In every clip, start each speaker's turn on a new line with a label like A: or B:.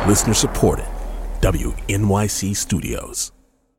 A: Listener supported. WNYC Studios.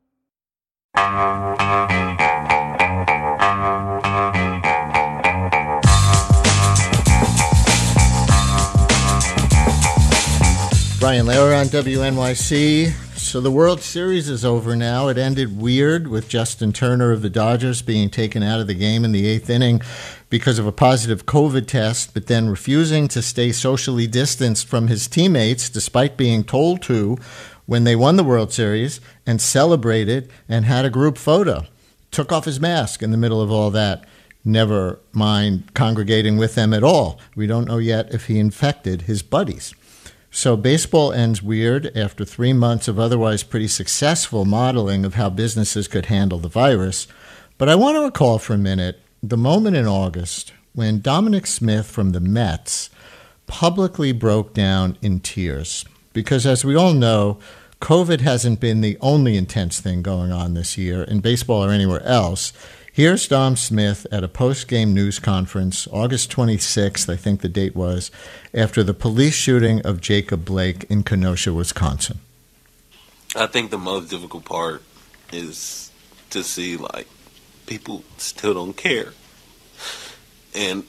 B: Brian Lauer on WNYC. So the World Series is over now. It ended weird with Justin Turner of the Dodgers being taken out of the game in the eighth inning because of a positive COVID test, but then refusing to stay socially distanced from his teammates despite being told to when they won the World Series, and celebrated and had a group photo. Took off his mask in the middle of all that. Never mind congregating with them at all. We don't know yet if he infected his buddies. So baseball ends weird after 3 months of otherwise pretty successful modeling of how businesses could handle the virus. But I want to recall for a minute the moment in August when Dominic Smith from the Mets publicly broke down in tears. Because as we all know, COVID hasn't been the only intense thing going on this year in baseball or anywhere else. Here's Dom Smith at a post-game news conference, August 26th, I think the date was, after the police shooting of Jacob Blake in Kenosha, Wisconsin.
C: I think the most difficult part is to see, people still don't care. And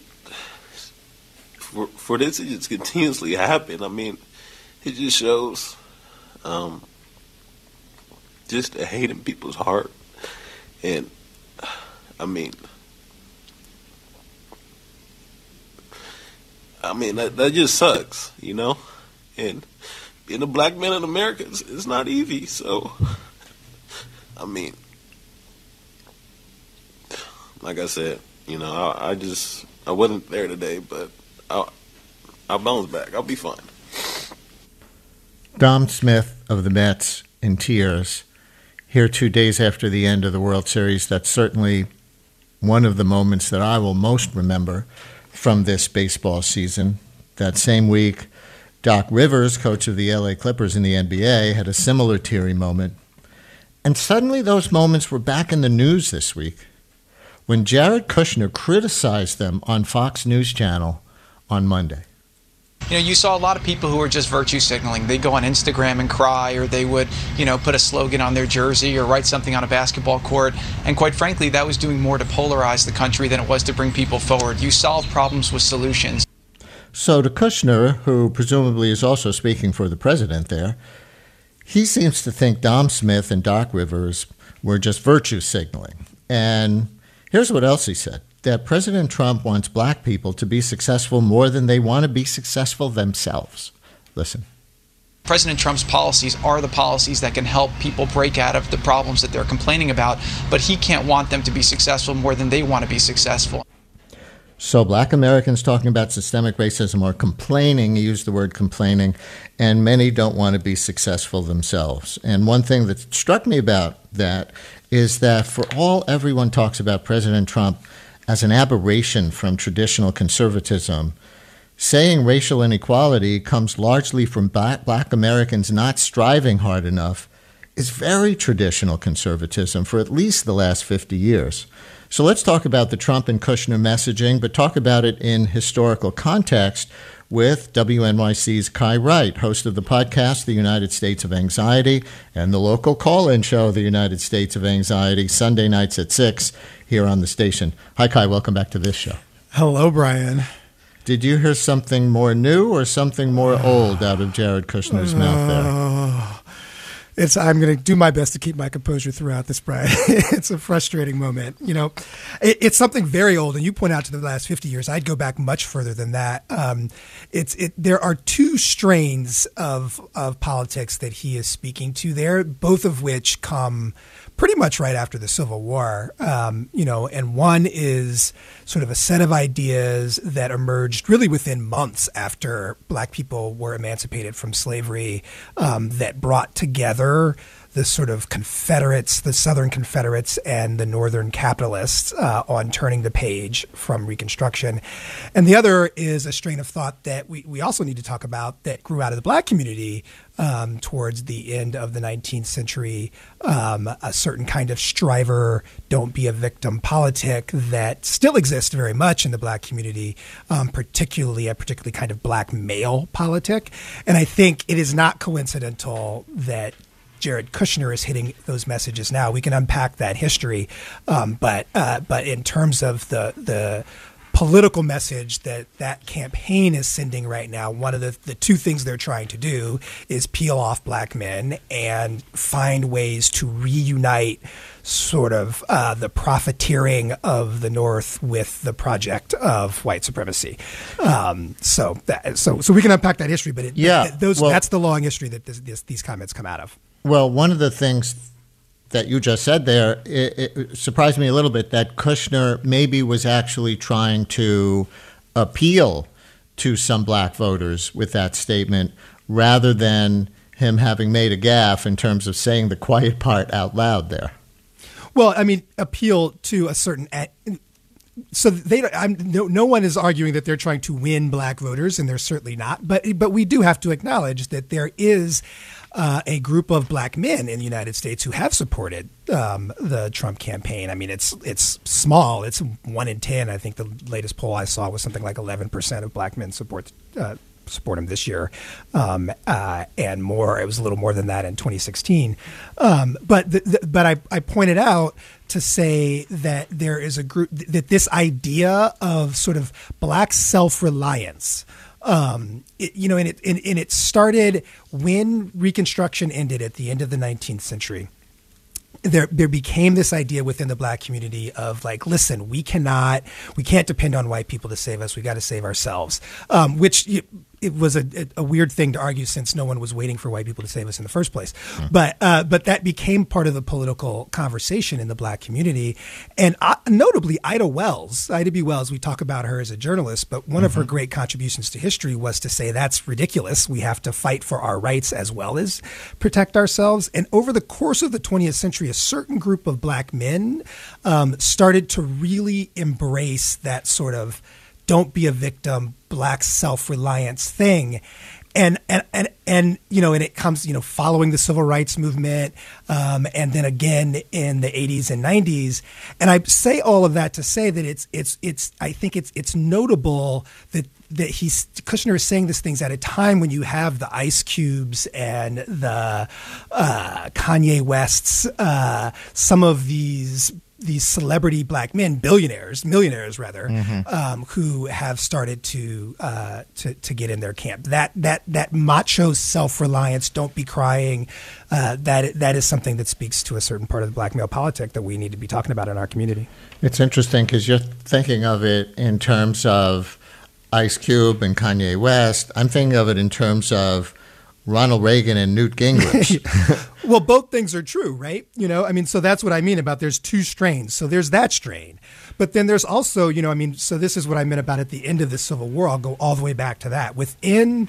C: for this to just continuously happen, it just shows just the hate in people's heart. And that just sucks, And being a black man in America, it's not easy. So, like I said, I wasn't there today, but I'll bounce back. I'll be fine.
B: Dom Smith of the Mets in tears. Here 2 days after the end of the World Series, that's certainly one of the moments that I will most remember from this baseball season. That same week, Doc Rivers, coach of the LA Clippers in the NBA, had a similar teary moment. And suddenly those moments were back in the news this week when Jared Kushner criticized them on Fox News Channel on Monday.
D: You saw a lot of people who were just virtue signaling. They'd go on Instagram and cry, or they would, put a slogan on their jersey or write something on a basketball court. And quite frankly, that was doing more to polarize the country than it was to bring people forward. You solve problems with solutions.
B: So to Kushner, who presumably is also speaking for the president there, he seems to think Dom Smith and Doc Rivers were just virtue signaling. And here's what else he said. That President Trump wants black people to be successful more than they want to be successful themselves. Listen.
D: President Trump's policies are the policies that can help people break out of the problems that they're complaining about, but he can't want them to be successful more than they want to be successful.
B: So black Americans talking about systemic racism are complaining, he used the word complaining, and many don't want to be successful themselves. And one thing that struck me about that is that for all everyone talks about President Trump as an aberration from traditional conservatism, saying racial inequality comes largely from black Americans not striving hard enough is very traditional conservatism for at least the last 50 years. So let's talk about the Trump and Kushner messaging, but talk about it in historical context with WNYC's Kai Wright, host of the podcast, The United States of Anxiety, and the local call-in show, The United States of Anxiety, Sunday nights at 6 here on the station. Hi, Kai. Welcome back to this show.
E: Hello, Brian.
B: Did you hear something more new or something more old out of Jared Kushner's mouth there?
E: I'm going to do my best to keep my composure throughout this, Brian. It's a frustrating moment. It's something very old, and you point out to the last 50 years. I'd go back much further than that. There are two strains of politics that he is speaking to there, both of which come pretty much right after the Civil War, and one is sort of a set of ideas that emerged really within months after black people were emancipated from slavery, that brought together the sort of Confederates, the Southern Confederates and the Northern capitalists on turning the page from Reconstruction. And the other is a strain of thought that we also need to talk about that grew out of the Black community towards the end of the 19th century, a certain kind of striver, don't be a victim politic that still exists very much in the Black community, particularly a particularly kind of Black male politic. And I think it is not coincidental that Jared Kushner is hitting those messages now. We can unpack that history, but in terms of the political message that campaign is sending right now, one of the two things they're trying to do is peel off Black men and find ways to reunite sort of the profiteering of the North with the project of white supremacy. So we can unpack that history, but that's the long history that these comments come out of.
B: Well, one of the things that you just said there, it surprised me a little bit that Kushner maybe was actually trying to appeal to some Black voters with that statement rather than him having made a gaffe in terms of saying the quiet part out loud there.
E: Well, I mean, appeal to a certain... So no one is arguing that they're trying to win Black voters, and they're certainly not. But we do have to acknowledge that there is a group of Black men in the United States who have supported the Trump campaign. I mean, it's small. It's 1 in 10. I think the latest poll I saw was something like 11% of Black men support him this year, and more. It was a little more than that in 2016. But I pointed out to say that there is a group that this idea of sort of Black self-reliance. It started when Reconstruction ended at the end of the 19th century. There became this idea within the Black community of like, listen, we can't depend on white people to save us. We got to save ourselves, which it was a weird thing to argue since no one was waiting for white people to save us in the first place. But that became part of the political conversation in the Black community. And notably, Ida B. Wells, we talk about her as a journalist, but one of her great contributions to history was to say that's ridiculous. We have to fight for our rights as well as protect ourselves. And over the course of the 20th century, a certain group of Black men started to really embrace that sort of don't be a victim, Black self-reliance thing. And it comes, following the civil rights movement, and then again in the 80s and 90s. And I say all of that to say that I think it's notable that Kushner is saying these things at a time when you have the Ice Cubes and the Kanye Wests, some of these celebrity Black men, millionaires rather, who have started to get in their camp. That macho self-reliance, don't be crying, that is something that speaks to a certain part of the Black male politic that we need to be talking about in our community. It's
B: interesting because you're thinking of it in terms of Ice Cube and Kanye West. I'm thinking of it in terms of Ronald Reagan and Newt Gingrich.
E: Well, both things are true, right? So that's what I mean about there's two strains. So there's that strain. But then there's also, so this is what I meant about at the end of the Civil War. I'll go all the way back to that. Within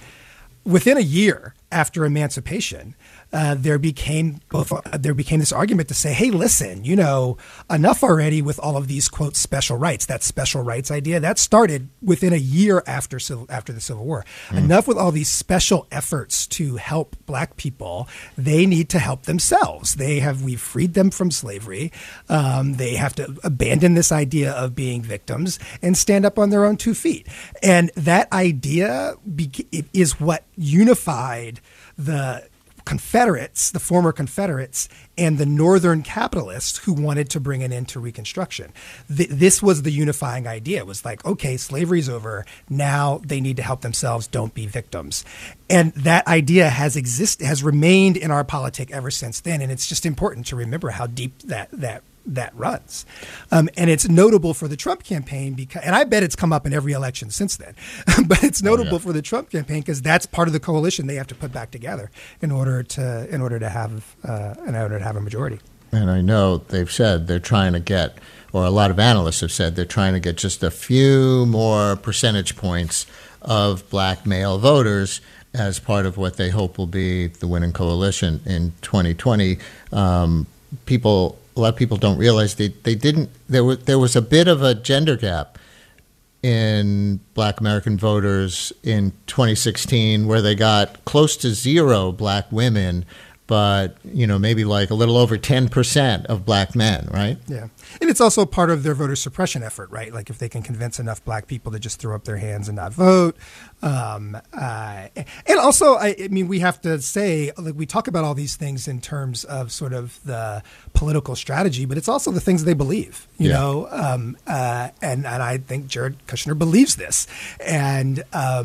E: a year after emancipation, there became this argument to say, hey, listen, enough already with all of these, quote, special rights. That special rights idea, that started within a year after the Civil War. Enough with all these special efforts to help Black people. They need to help themselves. We've freed them from slavery. They have to abandon this idea of being victims and stand up on their own 2 feet. And that idea is what unified the Confederates, the former Confederates, and the Northern capitalists who wanted to bring an end to Reconstruction. This was the unifying idea. It was like, okay, slavery's over. Now they need to help themselves. Don't be victims. And that idea has remained in our politic ever since then. And it's just important to remember how deep that runs. And it's notable for the Trump campaign and I bet it's come up in every election since then, but it's notable for the Trump campaign because that's part of the coalition they have to put back together in order to have a majority.
B: And I know they've said they're trying to get, or a lot of analysts have said they're trying to get just a few more percentage points of Black male voters. as part of what they hope will be the winning coalition in 2020. A lot of people don't realize they didn't. There was a bit of a gender gap in Black American voters in 2016, where they got close to zero Black women, but maybe like a little over 10% of Black men, right?
E: Yeah. And it's also part of their voter suppression effort, right? Like if they can convince enough Black people to just throw up their hands and not vote. And also, I mean, we have to say, like, we talk about all these things in terms of sort of the political strategy, but it's also the things they believe, you know? And I think Jared Kushner believes this and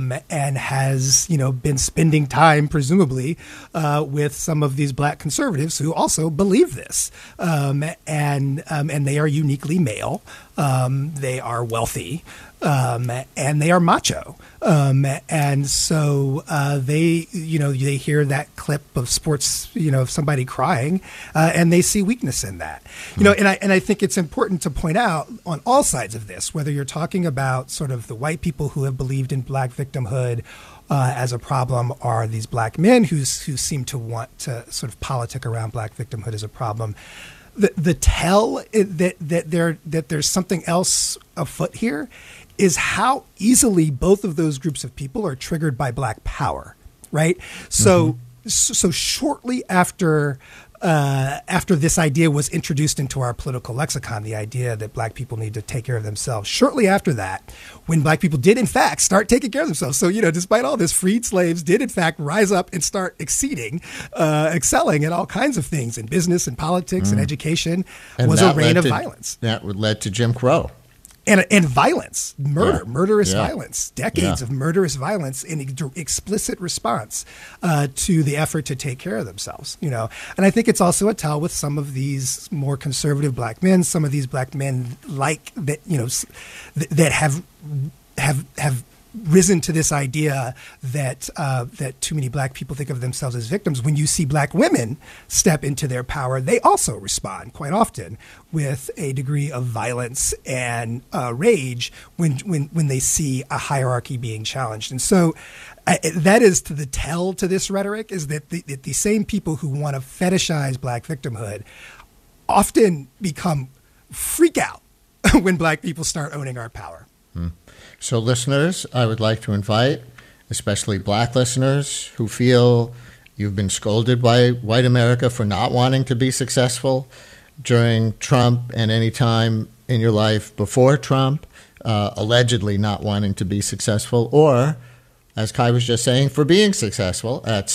E: has, been spending time, presumably, with some of these Black conservatives who also believe this. And they are uniquely male. They are wealthy. And they are macho. And so they hear that clip of sports, of somebody crying, and they see weakness in that. And I think it's important to point out on all sides of this, whether you're talking about sort of the white people who have believed in Black victimhood as a problem, or these Black men who seem to want to sort of politic around Black victimhood as a problem. The tell that there's something else afoot here is how easily both of those groups of people are triggered by Black power, right? So shortly after this idea was introduced into our political lexicon, the idea that Black people need to take care of themselves, shortly after that, when Black people did in fact start taking care of themselves. So, despite all this, freed slaves did in fact rise up and start excelling in all kinds of things in business and politics and education, and was a reign of violence.
B: That led to Jim Crow.
E: And violence, murderous violence, decades of murderous violence in explicit response to the effort to take care of themselves, And I think it's also a tell with some of these more conservative Black men, some of these Black men like that, that have risen to this idea that too many Black people think of themselves as victims. When you see Black women step into their power, they also respond quite often with a degree of violence and rage when they see a hierarchy being challenged. And so that is the tell to this rhetoric, is that the same people who want to fetishize Black victimhood often become freak out when Black people start owning our power.
B: So listeners, I would like to invite, especially Black listeners who feel you've been scolded by white America for not wanting to be successful during Trump and any time in your life before Trump, allegedly not wanting to be successful, or, as Kai was just saying, for being successful at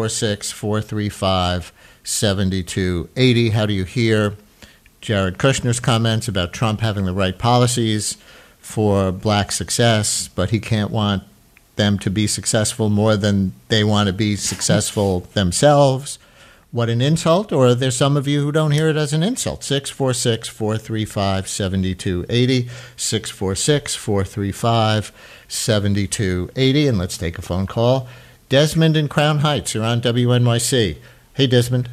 B: 646-435-7280. How do you hear Jared Kushner's comments about Trump having the right policies for Black success, but he can't want them to be successful more than they want to be successful themselves? What an insult. Or there's some of you who don't hear it as an insult. 646-435-7280, 646-435-7280. And let's take a phone call. Desmond in Crown Heights, you're on WNYC. Hey, Desmond.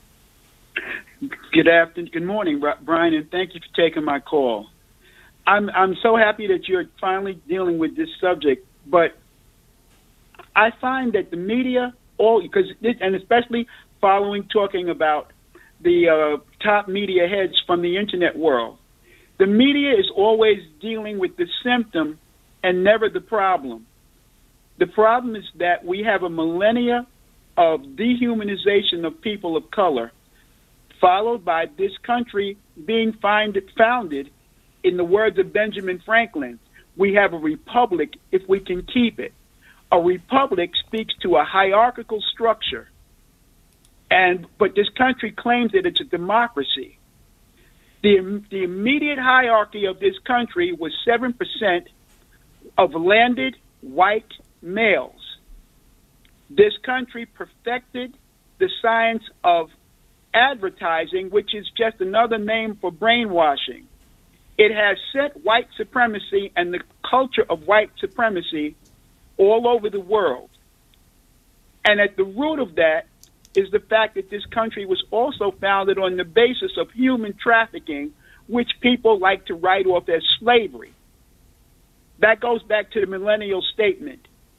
F: Good afternoon. Good morning, Brian, and thank you for taking my call. I'm so happy that you're finally dealing with this subject, but I find that the media, and especially talking about the top media heads from the internet world, the media is always dealing with the symptom and never the problem. The problem is that we have a millennia of dehumanization of people of color, followed by this country being founded. In the words of Benjamin Franklin, we have a republic if we can keep it. A republic speaks to a hierarchical structure, but this country claims that it's a democracy. The immediate hierarchy of this country was 7% of landed white males. This country perfected the science of advertising, which is just another name for brainwashing. It has set white supremacy and the culture of white supremacy all over the world. And at the root of that is the fact that this country was also founded on the basis of human trafficking, which people like to write off as slavery. That goes back to the millennial statement.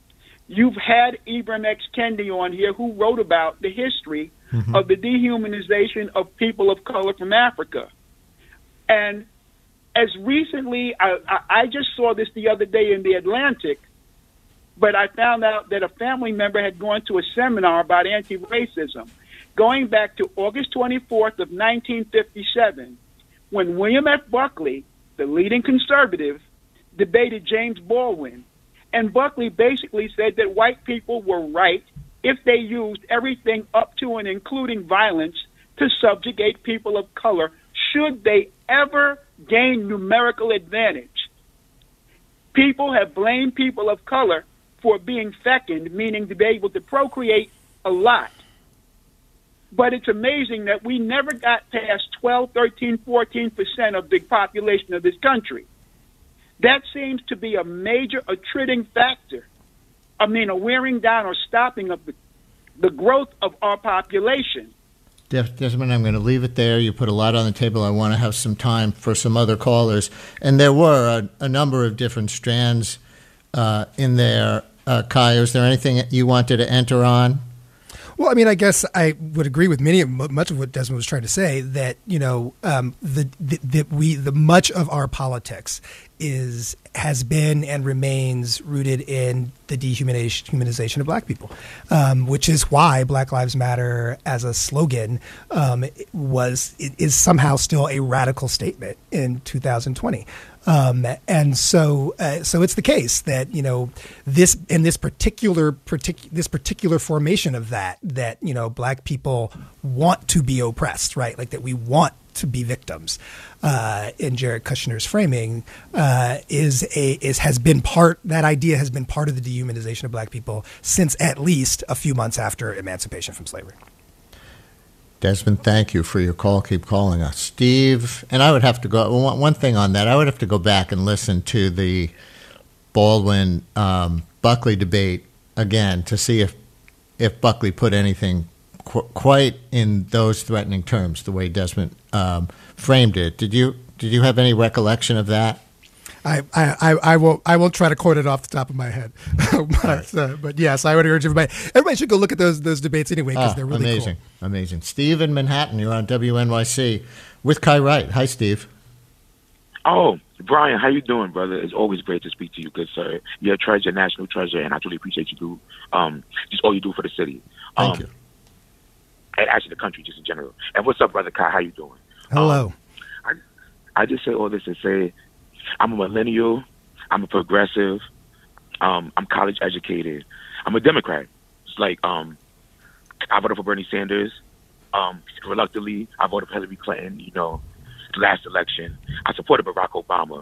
F: You've had Ibram X. Kendi on here who wrote about the history of the dehumanization of people of color from Africa. And as recently, I just saw this the other day in The Atlantic, but I found out that a family member had gone to a seminar about anti-racism, going back to August 24th of 1957, when William F. Buckley, the leading conservative, debated James Baldwin. And Buckley basically said that white people were right if they used everything up to and including violence to subjugate people of color, should they ever gain numerical advantage. People have blamed people of color for being fecund, meaning to be able to procreate a lot. But it's amazing that we never got past 12, 13, 14% of the population of this country. That seems to be a major attriting factor. I mean, a wearing down or stopping of the growth of our population.
B: Desmond, I'm going to leave it there. You put a lot on the table. I want to have some time for some other callers. And there were a number of different strands in there. Kai, is there anything you wanted to enter on?
E: Well, I mean, I guess I would agree with much of what Desmond was trying to say, that, you know, the much of our politics has been and remains rooted in the dehumanization of black people, which is why Black Lives Matter as a slogan is somehow still a radical statement in 2020. And so it's the case that, you know, this particular formation of that, you know, black people want to be oppressed, right? Like that we want to be victims, in Jared Kushner's framing, that idea has been part of the dehumanization of black people since at least a few months after emancipation from slavery.
B: Desmond, thank you for your call. Keep calling us. Steve, and I would have to go, one thing on that, I would have to go back and listen to the Baldwin-Buckley debate again to see if Buckley put anything quite in those threatening terms, the way Desmond framed it. Did you have any recollection of that?
E: I won't try to quote it off the top of my head, but yes, I would urge everybody should go look at those debates anyway, because they're really
B: amazing,
E: cool.
B: Amazing. Steve in Manhattan, you're on WNYC with Kai Wright. Hi, Steve.
G: Oh, Brian, how you doing, brother? It's always great to speak to you, good sir. You're a treasure, national treasure, and I truly appreciate you do just all you do for the city.
B: Thank you.
G: And actually the country just in general. And what's up, brother Kai? How you doing?
E: Hello.
G: I just say all this to say I'm a millennial. I'm a progressive. I'm college educated. I'm a Democrat. It's like I voted for Bernie Sanders. Reluctantly, I voted for Hillary Clinton. You know, the last election, I supported Barack Obama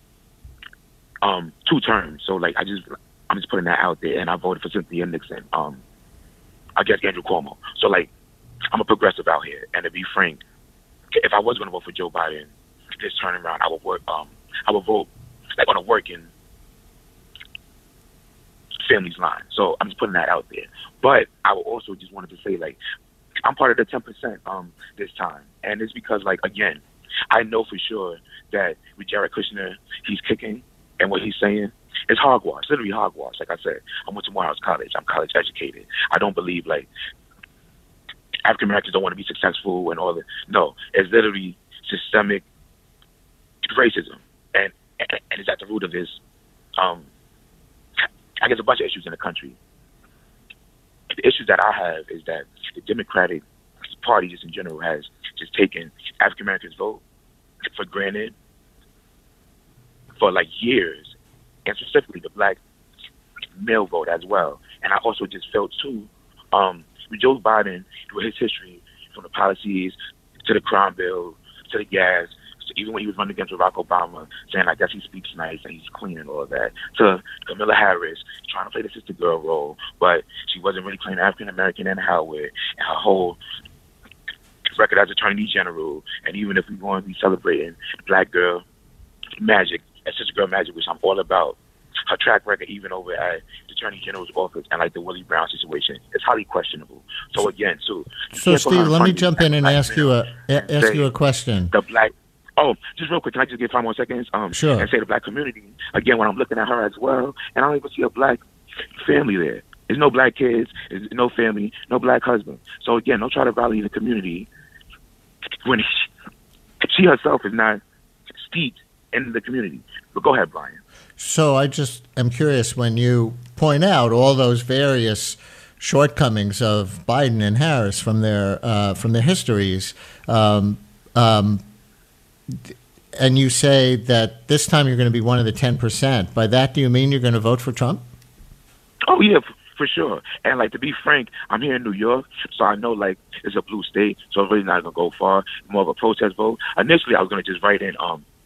G: 2 terms. So like, I'm just putting that out there. And I voted for Cynthia Nixon. I guess Andrew Cuomo. So like, I'm a progressive out here. And to be frank, if I was going to vote for Joe Biden this turn around, I would vote like on a working family's line. So I'm just putting that out there. But I also just wanted to say, like, I'm part of the 10% this time. And it's because, like, again, I know for sure that with Jared Kushner, he's kicking, and what he's saying is hogwash, literally hogwash. Like I said, I went to Morehouse College. I'm college educated. I don't believe, like, African Americans don't want to be successful and all that. No, it's literally systemic racism. And it's at the root of this, I guess, a bunch of issues in the country. The issues that I have is that the Democratic Party, just in general, has just taken African Americans' vote for granted for like years, and specifically the black male vote as well. And I also just felt too, with Joe Biden, through his history, from the policies to the crime bill to the gas, even when he was running against Barack Obama, saying, I guess he speaks nice and he's clean and all of that, to Kamala Harris, trying to play the sister girl role, but she wasn't really playing African-American and Howard, and her whole record as Attorney General, and even if we're going to be celebrating Black Girl Magic, and Sister Girl Magic, which I'm all about, her track record even over at the Attorney General's office and like the Willie Brown situation is highly questionable. So again, too.
B: So Steve, let me jump in and ask you a question.
G: The black. Oh, just real quick, can I just get 5 more seconds?
B: Sure.
G: And say the black community, again, when I'm looking at her as well, and I don't even see a black family there. There's no black kids, there's no family, no black husband. So again, don't try to rally the community when she herself is not steeped in the community. But go ahead, Brian.
B: So I just am curious, when you point out all those various shortcomings of Biden and Harris from their histories, and you say that this time you're going to be one of the 10%. By that, do you mean you're going to vote for Trump?
G: Oh yeah, for sure. And like, to be frank, I'm here in New York, so I know like it's a blue state, so I'm really not gonna go far. More of a protest vote. Initially, I was gonna just write in.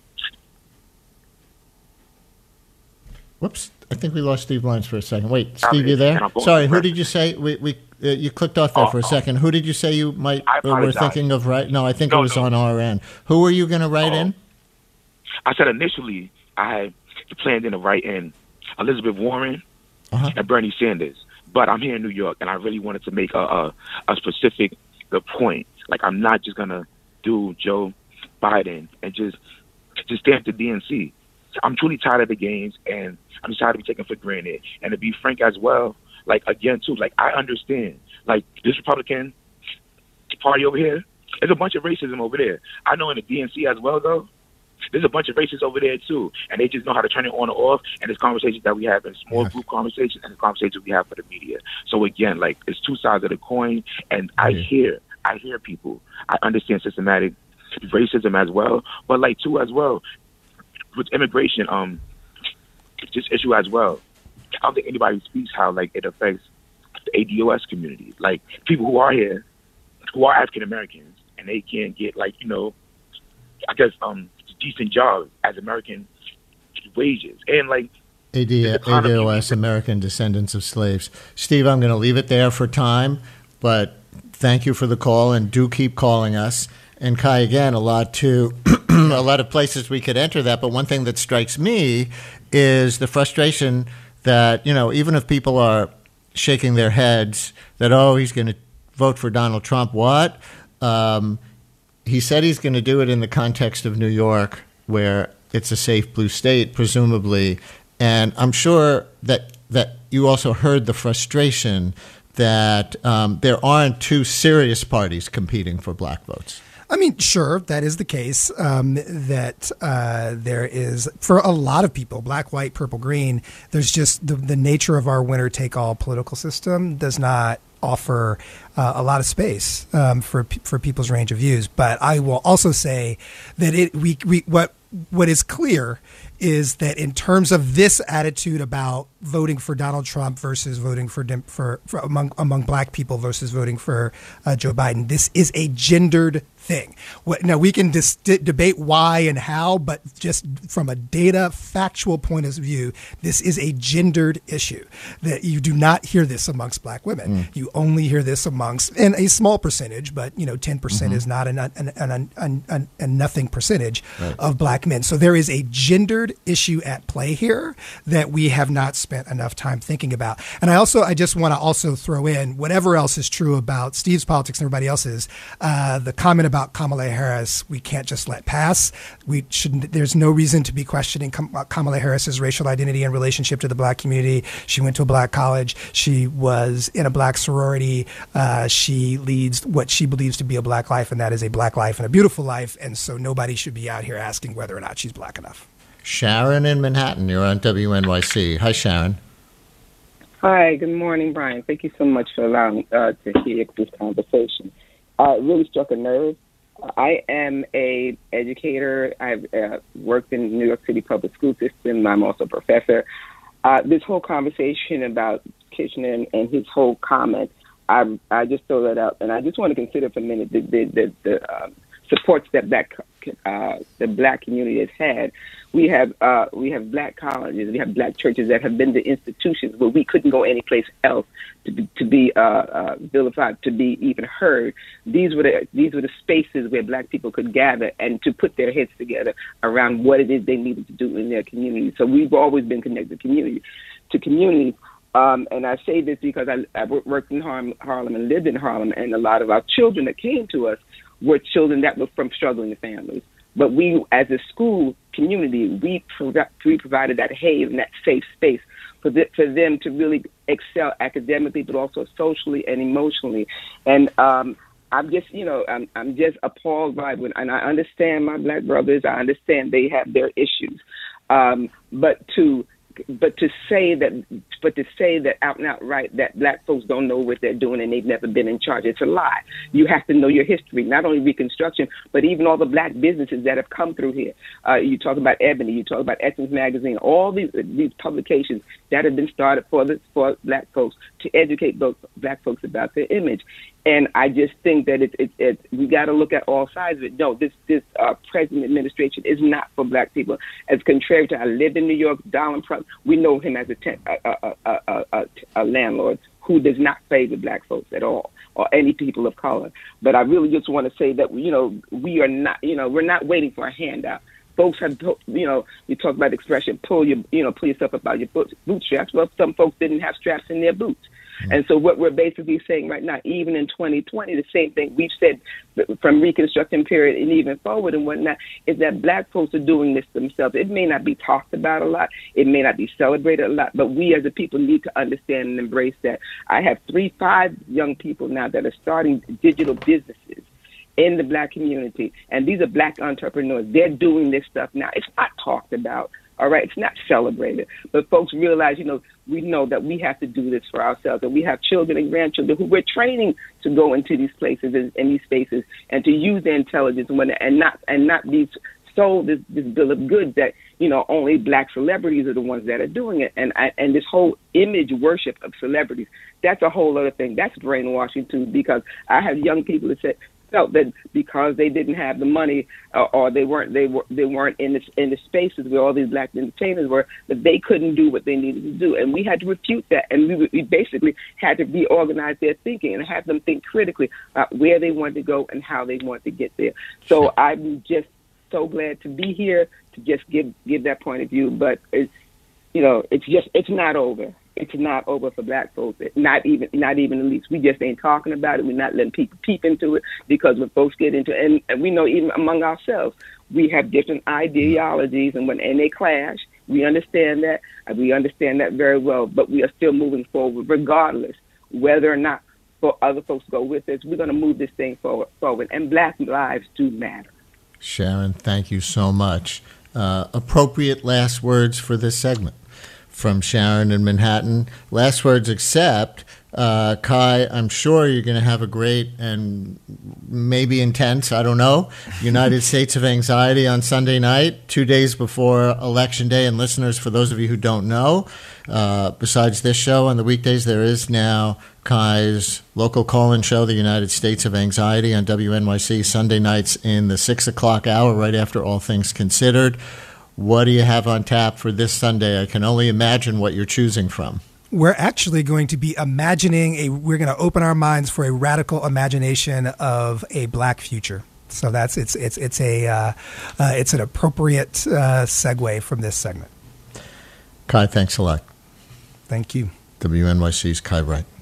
B: Whoops! I think we lost Steve Lyons for a second. Wait, Steve, you there? Sorry, who did you say? You clicked off there for a second. Who did you say you might were thinking of writing? No, I think it was on our end. Who were you going to write in?
G: I said initially I planned to write in Elizabeth Warren and Bernie Sanders, but I'm here in New York, and I really wanted to make a specific point. Like, I'm not just gonna do Joe Biden and just stamp the DNC. I'm truly tired of the games, and I'm tired of being taken for granted. And to be frank as well, like, again, too, like, I understand, like, this Republican party over here, there's a bunch of racism over there. I know in the DNC as well, though, there's a bunch of racists over there, too. And they just know how to turn it on or off. And it's conversations that we have in small group conversations, and the conversations we have for the media. So, again, like, it's two sides of the coin. And I hear people. I understand systematic racism as well. But, like, too, as well, with immigration, this issue as well, I don't think anybody speaks how, like, it affects the ADOS community. Like, people who are here, who are African Americans, and they can't get, like, you know, I guess, decent jobs as American wages. And, like,
B: ADOS, American Descendants of Slaves. Steve, I'm going to leave it there for time, but thank you for the call, and do keep calling us. And Kai, again, a lot of places we could enter that, but one thing that strikes me is the frustration that, you know, even if people are shaking their heads that, oh, he's going to vote for Donald Trump, what? He said he's going to do it in the context of New York, where it's a safe blue state, presumably. And I'm sure that you also heard the frustration that there aren't two serious parties competing for black votes.
E: I mean, sure, that is the case, that there is, for a lot of people, black, white, purple, green, there's just the nature of our winner-take-all political system does not offer a lot of space for people's range of views. But I will also say that what is clear is that in terms of this attitude about voting for Donald Trump versus voting for among black people versus voting for Joe Biden, this is a gendered thing. Now, we can debate why and how, but just from a data factual point of view, this is a gendered issue. That you do not hear this amongst black women. You only hear this amongst, and a small percentage, but 10% is not a nothing percentage of black men. So there is a gendered issue at play here that we have not spent enough time thinking about. And I just want to also throw in, whatever else is true about Steve's politics and everybody else's, the comment about Kamala Harris, we can't just let pass. There's no reason to be questioning Kamala Harris's racial identity and relationship to the black community. She went to a black college. She was in a black sorority. She leads what she believes to be a black life, and that is a black life and a beautiful life. And so nobody should be out here asking whether or not she's black enough.
B: Sharon in Manhattan, you're on WNYC. Hi, Sharon.
H: Hi, good morning, Brian. Thank you so much for allowing me to hear this conversation. It really struck a nerve. I am a educator. I've worked in the New York City public school system. I'm also a professor. This whole conversation about Kitchener and his whole comment, I just throw that out, and I just want to consider for a minute the supports that the black community has had. We have black colleges, we have black churches that have been the institutions where we couldn't go anyplace else to be vilified, to be even heard. These were the spaces where black people could gather and to put their heads together around what it is they needed to do in their community. So we've always been connected to communities. And I say this because I worked in Harlem and lived in Harlem, and a lot of our children that came to us were children that were from struggling families. But we, as a school community, we provided that haven, that safe space for them to really excel academically, but also socially and emotionally. And I'm just, I'm just appalled by it. And I understand my black brothers. I understand they have their issues. But to say that out and outright that black folks don't know what they're doing and they've never been in charge, it's a lie. You have to know your history, not only Reconstruction, but even all the black businesses that have come through here. You talk about Ebony, you talk about Essence Magazine, all these publications that have been started for black folks to educate those black folks about their image. And I just think that we got to look at all sides of it. No, this present administration is not for black people. As contrary to, I lived in New York, Donald Trump, we know him as a landlord who does not favor black folks at all, or any people of color. But I really just want to say that, we are not, we're not waiting for a handout. Folks have, you talk about the expression, pull yourself up out your bootstraps. Well, some folks didn't have straps in their boots. And so what we're basically saying right now, even in 2020, the same thing we've said from Reconstruction period and even forward and whatnot, is that black folks are doing this themselves. It may not be talked about a lot. It may not be celebrated a lot, but we as a people need to understand and embrace that. I have 5 young people now that are starting digital businesses in the black community, and these are black entrepreneurs. They're doing this stuff now. It's not talked about. All right, it's not celebrated, but folks realize, we know that we have to do this for ourselves, and we have children and grandchildren who we're training to go into these places and these spaces and to use their intelligence and not be sold this bill of goods that only black celebrities are the ones that are doing it, and this whole image worship of celebrities, that's a whole other thing. That's brainwashing too, because I have young people that felt that because they didn't have the money or they weren't in the spaces where all these black entertainers were, that they couldn't do what they needed to do. And we had to refute that, and we basically had to reorganize their thinking and have them think critically about where they wanted to go and how they wanted to get there. So I'm just so glad to be here to just give that point of view. But it's not over. It's not over for black folks. Not even the least. We just ain't talking about it. We're not letting people peep into it, because when folks get into it, and we know even among ourselves, we have different ideologies, and they clash. We understand that. We understand that very well. But we are still moving forward, regardless whether or not other folks go with us. We're going to move this thing forward. And black lives do matter.
B: Sharon, thank you so much. Appropriate last words for this segment from Sharon in Manhattan. Last words, except, Kai, I'm sure you're going to have a great and maybe intense, I don't know, United States of Anxiety on Sunday night, 2 days before Election Day. And listeners, for those of you who don't know, besides this show on the weekdays, there is now Kai's local call-in show, the United States of Anxiety, on WNYC, Sunday nights in the 6 o'clock hour, right after All Things Considered. What do you have on tap for this Sunday? I can only imagine what you're choosing from.
E: We're actually going to be we're going to open our minds for a radical imagination of a black future. So it's an appropriate segue from this segment.
B: Kai, thanks a lot.
E: Thank you.
B: WNYC's Kai Wright.